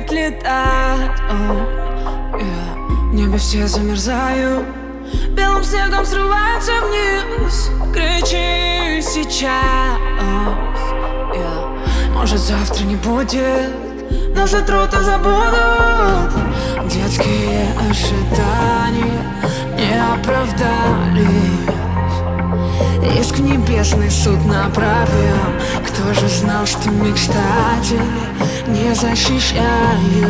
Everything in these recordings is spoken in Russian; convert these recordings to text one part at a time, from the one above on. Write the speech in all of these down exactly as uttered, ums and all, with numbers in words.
умеет летать. oh, yeah. В небе все замерзают, белым снегом срываются вниз. Кричи сейчас, yeah. Может завтра не будет, но за труд забудут. Детские ожидания не оправдались. Иск небесный суд направил. Кто же знал, что мечтатели не защищают?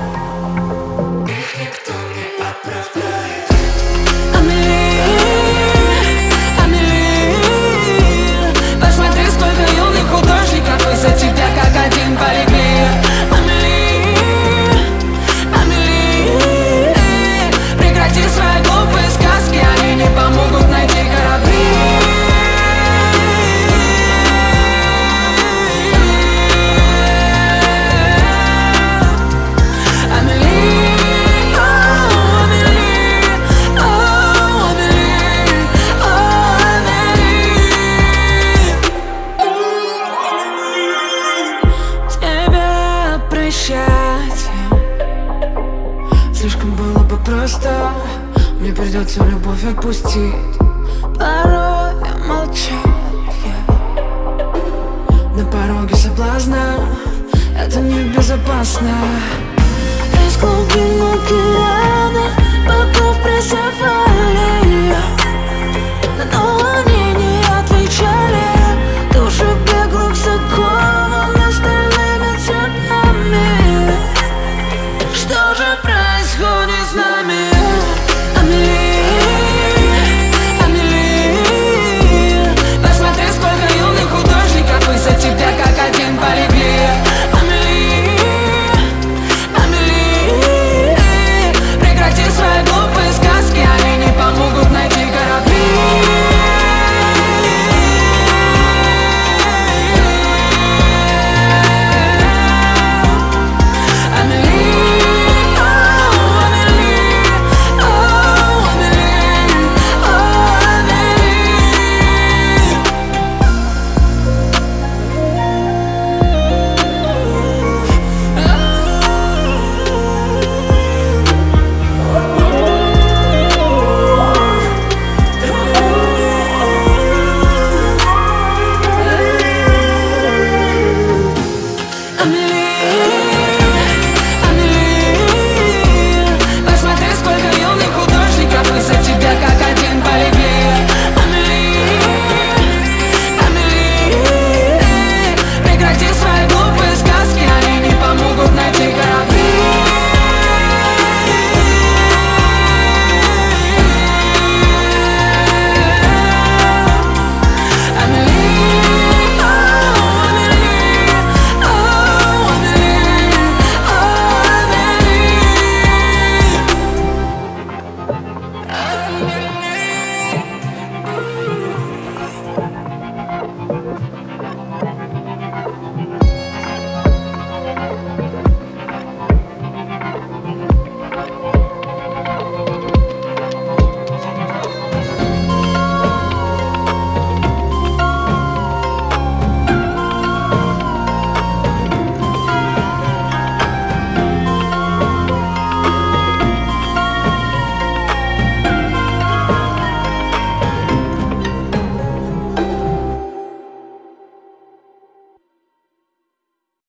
Их никто не оправдает. Амели, Амели, посмотри, сколько юных художников из-за тебя как один полегли. Амели, Амели, прекрати свои глупые сказки, они не помогут найти корабли. Слишком было бы просто, мне придется любовь отпустить. Порой молчать, yeah. На пороге соблазна, это небезопасно. Из глубин океана богов прессовали.